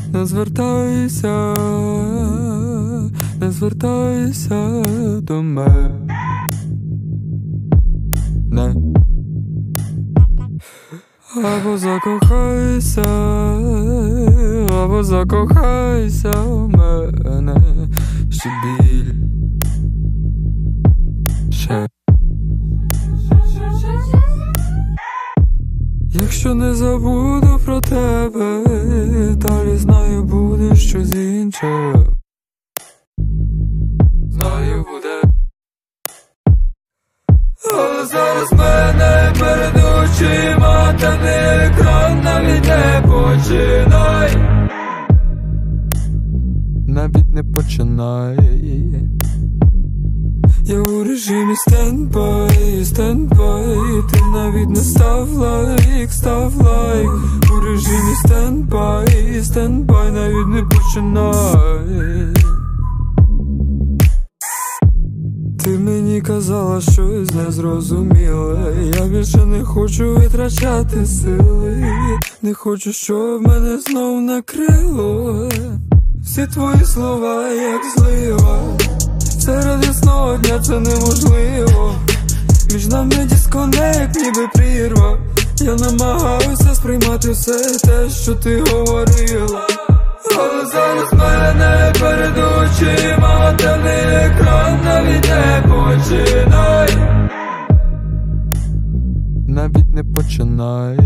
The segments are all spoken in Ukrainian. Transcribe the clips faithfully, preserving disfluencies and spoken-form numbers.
Не звертайся, не звертайся до мене. Не. Або закохайся, або закохайся в мене ще біль. Ще. Якщо не забуду про тебе, далі знаю буде щось інше. Знаю буде. Але зараз мене перед очима, та не екран, навіть не починай. Навіть не починай. Я у режимі стендбай, стендбай. Ти навіть не став лайк, став лайк. У режимі стендбай, стендбай. Навіть не починай. Ти мені казала щось незрозуміле. Я більше не хочу витрачати сили. Не хочу, щоб мене знов накрило. Всі твої слова як злива. Серед ясного дня це неможливо. Між нами дисконект, ніби прірва. Я намагаюся сприймати все те, що ти говорила. Але зараз мене перед очима, та не екран, навіть не починай. Навіть не починай.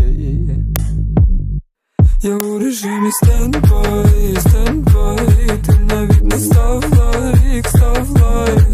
Я у режимі стендбай, стендбай. Ти навіть не став лайк, став лайк.